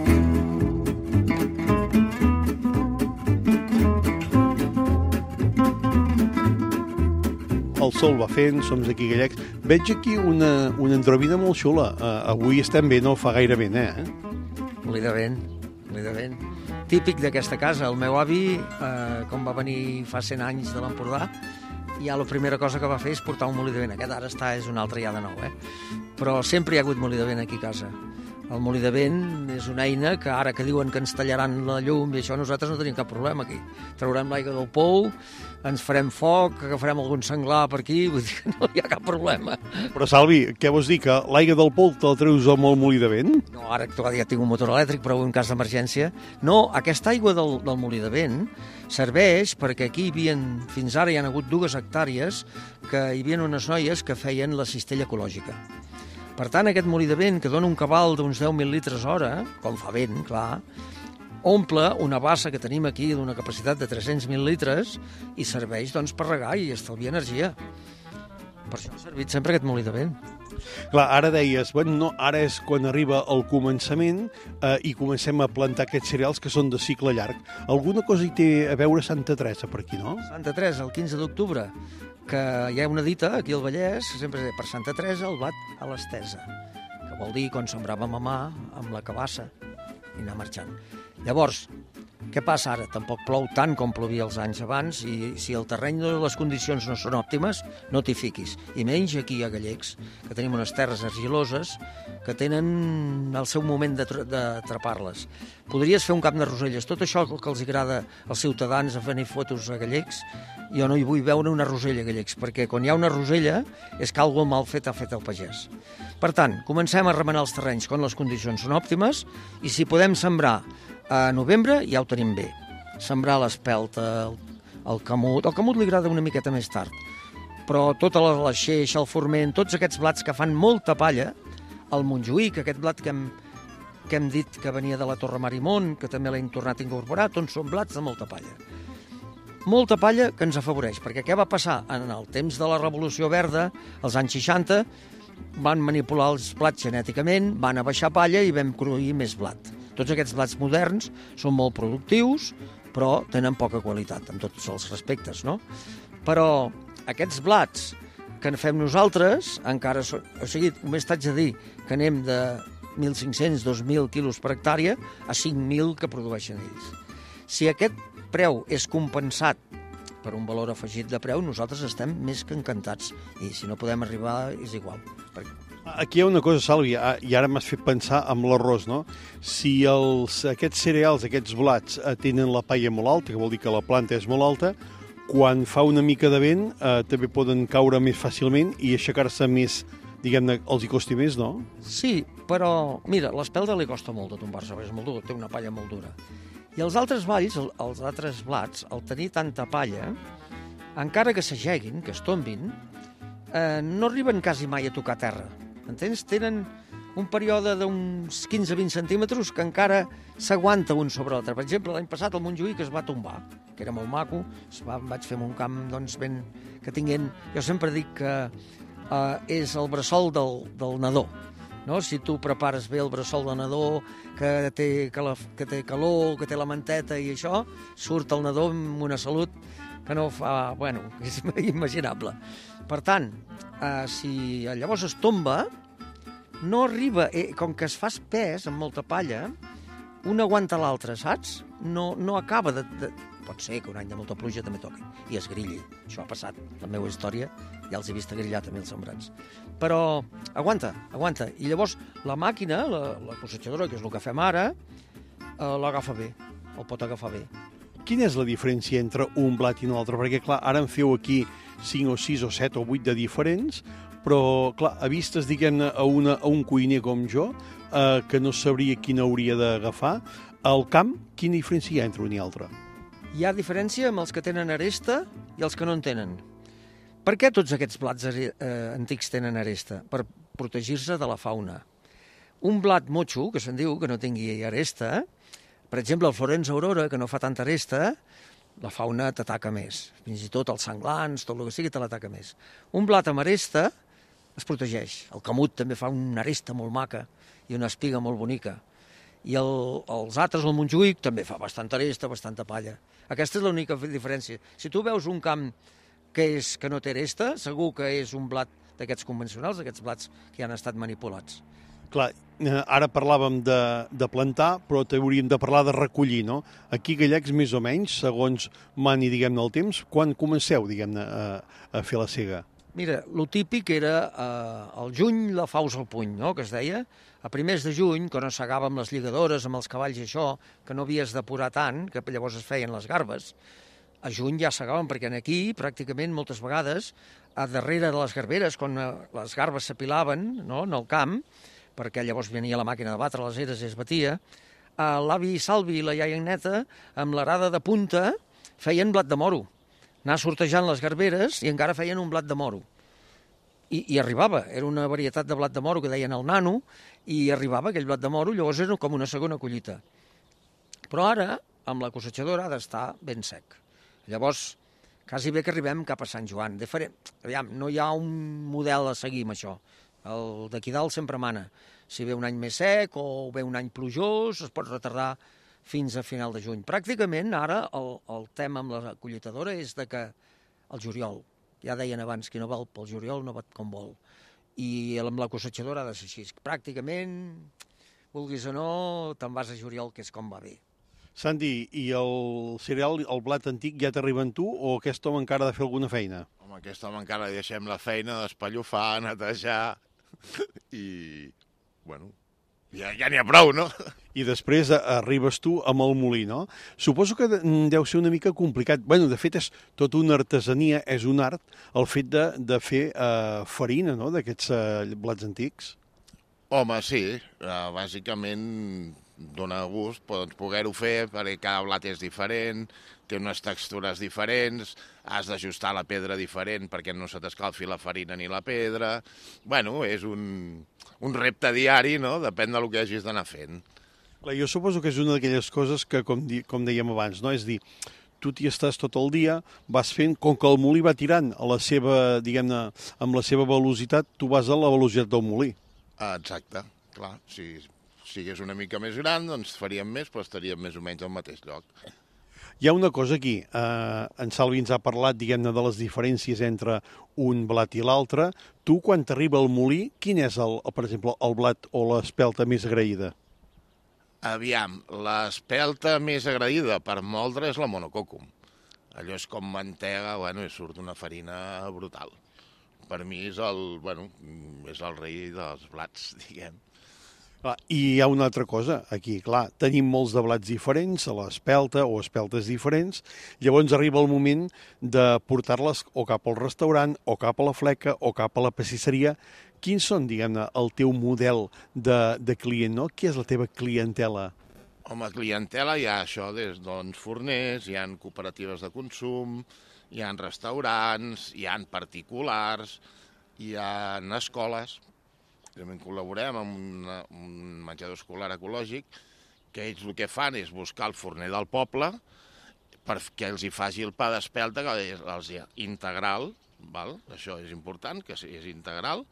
El sol va fent, som aquí gallecs. Veig aquí una andròmina molt xula. Avui estem bé, no fa gaire vent, Molí de vent. Típic d'aquesta casa. El meu avi, com va venir fa 100 anys de l'Empordà, ja la primera cosa que va fer és portar un molí de vent. Aquest ara és un altre ja de nou, Però sempre hi ha hagut molí de vent aquí a casa. El molí de vent és una eina que ara que diuen que ens tallaran la llum i això, nosaltres no tenim cap problema aquí. Traurem l'aigua del pou, ens farem foc, agafarem algun senglar per aquí, vull dir que no hi ha cap problema. Però, Salvi, què vols dir, que l'aigua del pou te la treus amb el molí de vent? No, ara ja tinc un motor elèctric, però en cas d'emergència. No, aquesta aigua del molí de vent serveix perquè aquí fins ara hi ha hagut 2 hectàrees que hi havia unes noies que feien la cistella ecològica. Per tant, aquest molí de vent, que dona un cabal d'uns 10.000 litres hora, com fa vent, clar, omple una bassa que tenim aquí d'una capacitat de 300.000 litres i serveix doncs, per regar i estalviar energia. Per això ha servit sempre aquest molí de vent. Clar, ara deies, no, ara és quan arriba el començament i comencem a plantar aquests cereals que són de cicle llarg. Alguna cosa hi té a veure Santa Teresa per aquí, no? Santa Teresa, el 15 d'octubre, que hi ha una dita aquí al Vallès, sempre és per Santa Teresa el blat a l'estesa, que vol dir quan sembràvem a mà amb la cabassa i anar marxant. Llavors, què passa ara? Tampoc plou tant com plovia els anys abans i si el terreny i les condicions no són òptimes, no t'hi fiquis. I menys aquí a Gallecs, que tenim unes terres argiloses que tenen el seu moment d'atrapar-les. Podries fer un camp de roselles. Tot això que els agrada als ciutadans a fer fotos a Gallecs, jo no hi vull veure una rosella a Gallecs, perquè quan hi ha una rosella és que alguna mal fet ha fet el pagès. Per tant, comencem a remenar els terrenys quan les condicions són òptimes i si podem sembrar a novembre ja ho tenim bé. Sembrar l'espelta, el camut li agrada una miqueta més tard, però tota la xeixa, el forment, tots aquests blats que fan molta palla, el Montjuïc, aquest blat que hem dit que venia de la Torre Marimón, que també l'hem tornat a incorporar, tots són blats de molta palla. Molta palla que ens afavoreix, perquè què va passar? En el temps de la Revolució Verda, als anys 60, van manipular els blats genèticament, van abaixar palla i vam produir més blat. Tots aquests blats moderns són molt productius, però tenen poca qualitat, en tots els respectes, no? Però aquests blats que en fem nosaltres, encara són... O sigui, només t'haig de dir que anem de 1.500-2.000 quilos per hectàrea a 5.000 que produeixen ells. Si aquest preu és compensat per un valor afegit de preu, nosaltres estem més que encantats. I si no podem arribar, és igual. Aquí hi ha una cosa, Salvi, i ara m'has fet pensar amb l'arròs, no? Si aquests cereals, aquests blats, tenen la paia molt alta, que vol dir que la planta és molt alta, quan fa una mica de vent també poden caure més fàcilment i aixecar-se més, diguem-ne, els hi costi més, no? Sí, però, mira, l'espelta li costa molt de tombar-se, perquè és molt dur, té una palla molt dura. I els altres valls, els altres blats, al tenir tanta palla, encara que s'ajeguin, que es tombin, no arriben quasi mai a tocar terra. Entens? Tenen un període d'uns 15-20 centímetres que encara s'aguanta un sobre l'altre. Per exemple, l'any passat el Montjuïc es va tombar, que era molt maco, vaig fer un camp doncs, ben que tinguent... Jo sempre dic que és el bressol del nadó. no? Si tu prepares bé el bressol de nadó, que té calor, que té la manteta i això, surt el nadó amb una salut que no fa... Bueno, és imaginable. Per tant, si llavors es tomba, no arriba... com que es fa espès, amb molta palla, un aguanta l'altre, saps? No acaba de... Pot ser que un any de molta pluja també toqui i es grilli. Això ha passat. La meva història ja els he vist grillar també els sembrats. Però aguanta. I llavors la màquina, la cossetjadora, que és el que fem ara, l'agafa bé, el pot agafar bé. Quina és la diferència entre un blat i un altre? Perquè, clar, ara en feu aquí 5 o 6 o 7 o 8 de diferents, però, clar, a vistes, diguem-ne, a un cuiner com jo, que no sabria quina hauria d'agafar, al camp, quina diferència hi ha entre un i altre? Hi ha diferència amb els que tenen aresta i els que no en tenen. Per què tots aquests blats antics tenen aresta? Per protegir-se de la fauna. Un blat motxo, que se'n diu, que no tingui aresta, per exemple, el Florence Aurora, que no fa tanta aresta, la fauna t'ataca més. Fins i tot els senglans, tot el que sigui, te l'ataca més. Un blat amb aresta es protegeix. El camut també fa una aresta molt maca i una espiga molt bonica. I els altres, el Montjuïc, també fa bastanta aresta, bastanta palla. Aquesta és l'única diferència. Si tu veus un camp que no té aresta, segur que és un blat d'aquests convencionals, d'aquests blats que ja han estat manipulats. Clar, ara parlàvem de plantar, però hauríem de parlar de recollir, no? Aquí, gallecs, més o menys, segons mani, diguem-ne, el temps, quan comenceu, diguem-ne, a fer la sega? Mira, lo típic era al juny la faus al puny, no?, que es deia. A primers de juny, quan es segava amb les lligadores, amb els cavalls i això, que no havies d'apurar tant, que llavors es feien les garbes, a juny ja segaven, perquè aquí, pràcticament, moltes vegades, a darrere de les garberes, quan les garbes s'apilaven, no?, en el camp, perquè llavors venia la màquina de batre les eres i es batia, l'avi Salvi i la iaia Agneta, amb l'arada de punta, feien blat de moro. Anar sortejant les garberes i encara feien un blat de moro. I arribava, era una varietat de blat de moro que deien el nano, i arribava aquell blat de moro, llavors era com una segona collita. Però ara, amb la cossetjadora, ha d'estar ben sec. Llavors, quasi bé que arribem cap a Sant Joan. Aviam, no hi ha un model a seguir amb això. El d'aquí dalt sempre mana. Si ve un any més sec o ve un any plujós, es pot retardar fins a final de juny. Pràcticament, ara, el tema amb la collitadora és de que el juliol, ja deien abans, qui no vol pel juliol no bat com vol. I amb la cossetjadora ha de ser així. Pràcticament, vulguis o no, te'n vas a juliol, que és com va bé. Santi, i el cereal, el blat antic, ja t'arriba amb tu o aquest home encara ha de fer alguna feina? Home, aquest home encara li deixem la feina d'espallofar, netejar i, bueno, ja n'hi ha prou, no? I després arribes tu amb el molí, no? Suposo que deu ser una mica complicat. Bueno, de fet, és tota una artesania, és un art, el fet de fer farina, no?, d'aquests blats antics. Home, sí, bàsicament dona gust poder-ho fer, perquè cada blat és diferent, té unes textures diferents, has d'ajustar la pedra diferent perquè no se t'escalfi la farina ni la pedra. Bueno, és un repte diari, no?, depèn del que hagis d'anar fent. Clar, jo suposo que és una d'aquelles coses que, com dèiem abans, no? És dir, tu t'hi estàs tot el dia, vas fent, com que el molí va tirant a la seva, diguem-ne, amb la seva velocitat, tu vas a la velocitat del molí. Exacte, clar, si sigués una mica més gran, doncs faríem més, però estaríem més o menys al mateix lloc. Hi ha una cosa aquí, en Salvi ens ha parlat, diguem-ne, de les diferències entre un blat i l'altre. Tu, quan t'arriba al molí, quin és, per exemple, el blat o l'espelta més agraïda? Aviam, l'espelta més agraïda per moldre és la monocòcum. Allò és com mantega, bueno, i surt una farina brutal. Per mi és el rei dels blats, diguem. I hi ha una altra cosa aquí, clar, tenim molts de blats diferents, a l'espelta o espeltes diferents, llavors arriba el moment de portar-les o cap al restaurant, o cap a la fleca, o cap a la pastisseria. Quins són, diguem-ne, el teu model de client, no? Qui és la teva clientela? Home, clientela hi ha això, des doncs forners, hi ha cooperatives de consum, hi ha restaurants, hi ha particulars, hi ha escoles. També col·laborem amb un menjador escolar ecològic, que ells el que fan és buscar el forner del poble perquè els hi faci el pa d'espelta, que és integral, val? Això és important, que és integral,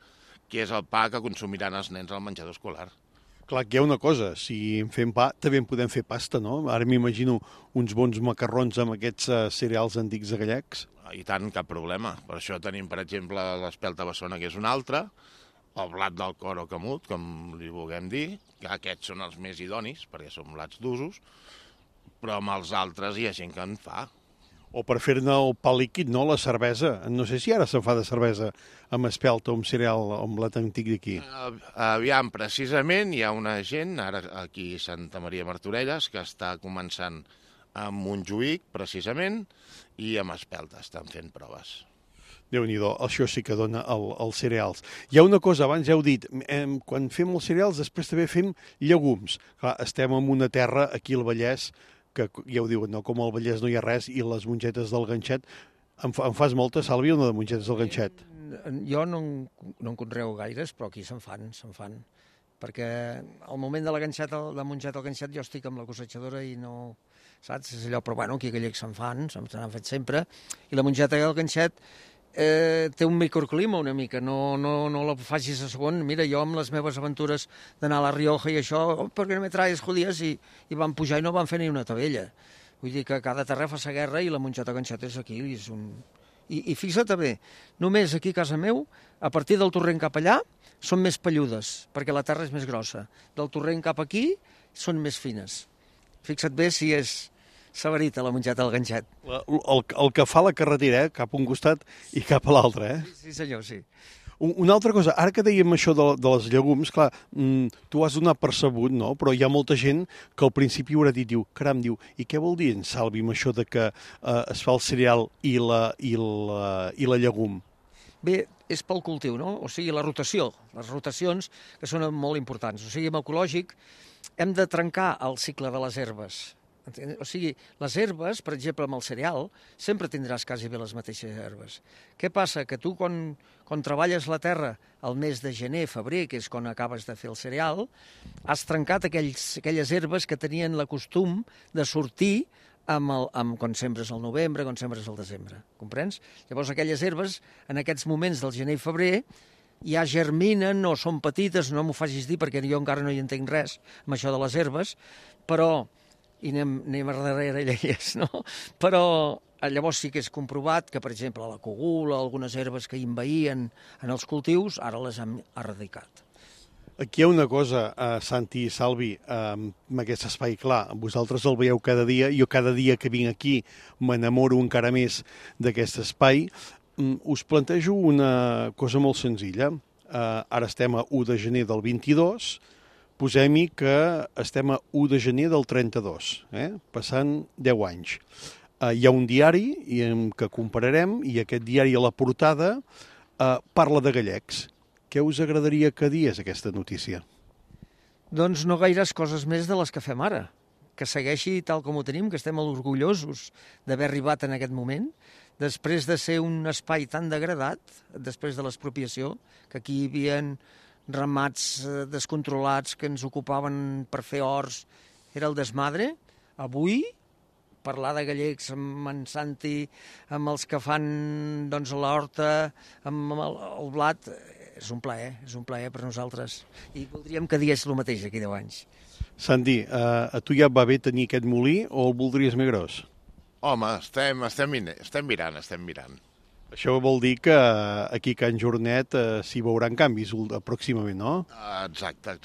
que és el pa que consumiran els nens al menjador escolar. Clar, que hi ha una cosa, si en fem pa, també en podem fer pasta, no? Ara m'imagino uns bons macarrons amb aquests cereals antics de gallecs. I tant, cap problema. Per això tenim, per exemple, l'espelta bessona, que és un altre, el blat del cor o camut, com li vulguem dir, que aquests són els més idonis, perquè són blats d'usos, però amb els altres hi ha gent que en fa. O per fer-ne el pa líquid, no? La cervesa. No sé si ara se'n fa de cervesa amb espelta o amb cereal o amb blat antic d'aquí. Aviam, precisament hi ha una gent, ara aquí a Santa Maria Martorelles, que està començant amb Montjuïc, precisament, i amb espelta estan fent proves. Déu-n'hi-do, això sí que dona els cereals. Hi ha una cosa, abans ja heu dit, quan fem els cereals després també fem llegums. Clar, estem en una terra, aquí al Vallès, que ja ho diuen, no? Com al Vallès no hi ha res, i les mongetes del ganxet. En fas moltes, Salvi, o no, de mongetes del ganxet? Jo no en conreo gaires, però aquí se'n fan. Perquè al moment de la mongeta al ganxet jo estic amb la cosetjadora i no... Saps? És allò, però bueno, aquí a Gallecs se'n n'han fet sempre. I la mongeta del ganxet té un microclima una mica, no la facis a segon. Mira, jo amb les meves aventures d'anar a la Rioja i això, per què no me traes, jodies, i van pujar i no van fer ni una tabella. Vull dir que cada terra fa sa guerra i la mongeta ganxet és aquí. I fixa't bé, només aquí a casa meu, a partir del torrent cap allà, són més pelludes, perquè la terra és més grossa. Del torrent cap aquí són més fines. Fixa't bé si és saberita la mongeta del ganxet. El que fa la carretera, cap a un costat i cap a l'altre, Sí, senyor, sí. Una altra cosa, ara que dèiem això de les llegums, clar, tu has donat per sabut, no? Però hi ha molta gent que al principi haurà dit, caram, i què vol dir en Salvi amb això de que es fa el cereal i la llegum? Bé, és pel cultiu, no? O sigui, la rotació, les rotacions que són molt importants. O sigui, en ecològic hem de trencar el cicle de les herbes. O sigui, les herbes, per exemple, amb el cereal, sempre tindràs quasi bé les mateixes herbes. Què passa? Que tu, quan treballes la terra el mes de gener, febrer, que és quan acabes de fer el cereal, has trencat aquelles herbes que tenien la costum de sortir quan sembres al novembre, quan sembres al desembre. Comprens? Llavors, aquelles herbes, en aquests moments del gener i febrer, ja germinen o són petites, no m'ho facis dir perquè jo encara no hi entenc res amb això de les herbes, però... i anem a darrere elles, no? Però llavors sí que és comprovat que, per exemple, la cogula, algunes herbes que invaïen en els cultius, ara les hem erradicat. Aquí hi ha una cosa, Santi i Salvi, amb aquest espai clar. Vosaltres el veieu cada dia, jo cada dia que vinc aquí m'enamoro encara més d'aquest espai. Us plantejo una cosa molt senzilla. Ara estem a 1 de gener del 22, posem-hi que estem a 1 de gener del 32, passant 10 anys. Hi ha un diari que compararem i aquest diari a la portada parla de gallecs. Què us agradaria que digués aquesta notícia? Doncs no gaires coses més de les que fem ara. Que segueixi tal com ho tenim, que estem orgullosos d'haver arribat en aquest moment, després de ser un espai tan degradat, després de l'expropiació, que aquí hi havia ramats descontrolats que ens ocupaven per fer horts, era el desmadre. Avui, parlar de gallecs amb en Santi, amb els que fan l'horta, amb el blat, és un plaer per nosaltres. I voldríem que digués el mateix aquí 10 anys. Santi, a tu ja et va bé tenir aquest molí o el voldries més gros? Home, estem mirant. Això vol dir que aquí a Can Jornet s'hi veuran canvis pròximament, no? Exacte.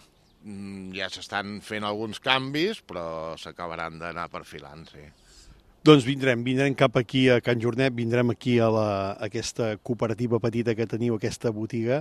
Ja s'estan fent alguns canvis, però s'acabaran d'anar perfilant, sí. Doncs vindrem cap aquí a Can Jornet, vindrem aquí a aquesta cooperativa petita que teniu, aquesta botiga.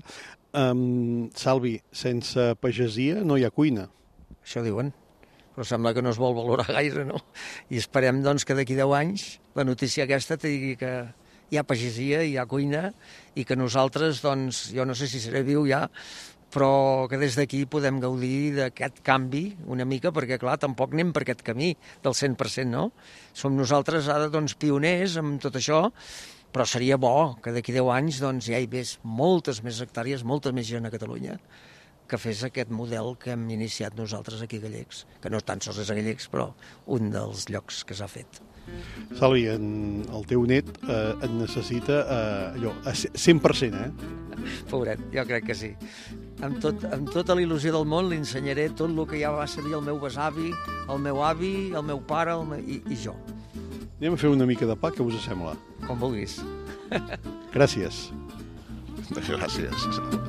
Salvi, sense pagesia no hi ha cuina. Això diuen, però sembla que no es vol valorar gaire, no? I esperem, doncs, que d'aquí 10 anys la notícia aquesta te digui que hi ha pagesia, hi ha cuina, i que nosaltres, doncs, jo no sé si seré viu ja, però que des d'aquí podem gaudir d'aquest canvi una mica, perquè, clar, tampoc anem per aquest camí del 100%, no? Som nosaltres ara, doncs, pioners amb tot això, però seria bo que d'aquí 10 anys doncs, hi hagués moltes més hectàrees, molta més gent a Catalunya, que fes aquest model que hem iniciat nosaltres aquí a Gallecs, que no tan sols és a Gallecs, però un dels llocs que s'ha fet. Salvi, el teu net et necessita allò, 100%, Pobret, jo crec que sí. Amb tota la il·lusió del món li ensenyaré tot el que ja va saber el meu besavi, el meu avi, el meu pare i jo. Anem a fer una mica de pa, què us sembla? Com vulguis. Gràcies. Gràcies.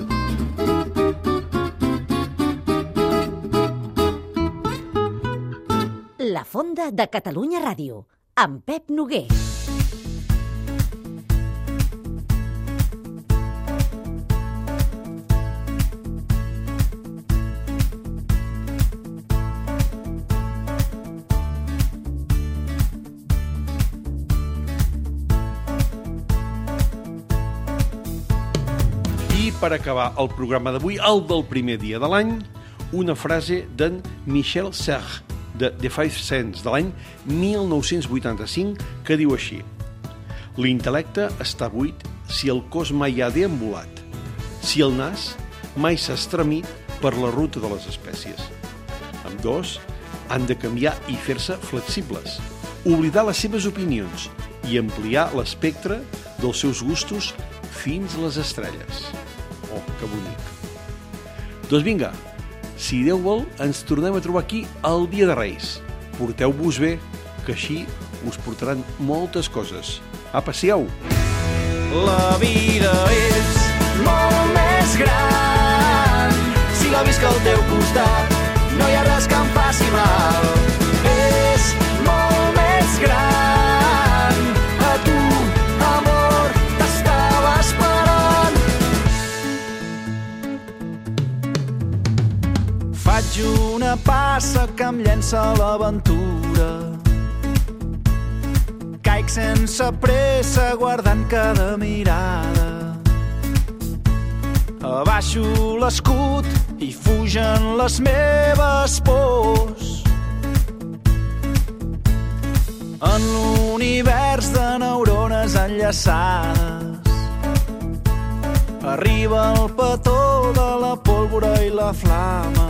La Fonda de Catalunya Ràdio, amb Pep Noguer. I per acabar el programa d'avui, el del primer dia de l'any, una frase d'en Michel Serres, de The Five Cents, de l'any 1985, que diu així: l'intel·lecte està buit si el cos mai ha deambulat, si el nas mai s'ha estremit per la ruta de les espècies. Ambdós han de canviar i fer-se flexibles, oblidar les seves opinions i ampliar l'espectre dels seus gustos fins a les estrelles. Oh, que bonic. Doncs vinga, si Déu vol, ens tornem a trobar aquí el dia de Reis. Porteu-vos bé, que així us portaran moltes coses. Apa, siau! La vida és molt més gran si la visc al teu costat. No hi ha res que em faci mal. És molt més gran. A tu, amor, t'estava esperant. Faig una passa que em llença a l'aventura. Caic sense pressa guardant cada mirada. Abaixo l'escut i fugen les meves pors. En l'univers de neurones enllaçades arriba el petó de la pólvora i la flama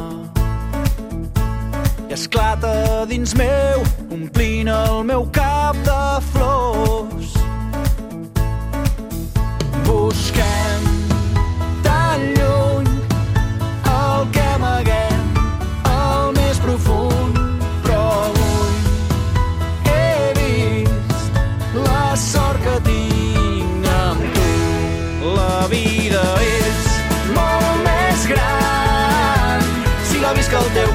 i esclata dins meu, omplint el meu cap de flors. Busquem tan lluny el que amaguem al més profund, però avui he vist la sort que tinc amb tu. La vida és molt més gran si la visc al teu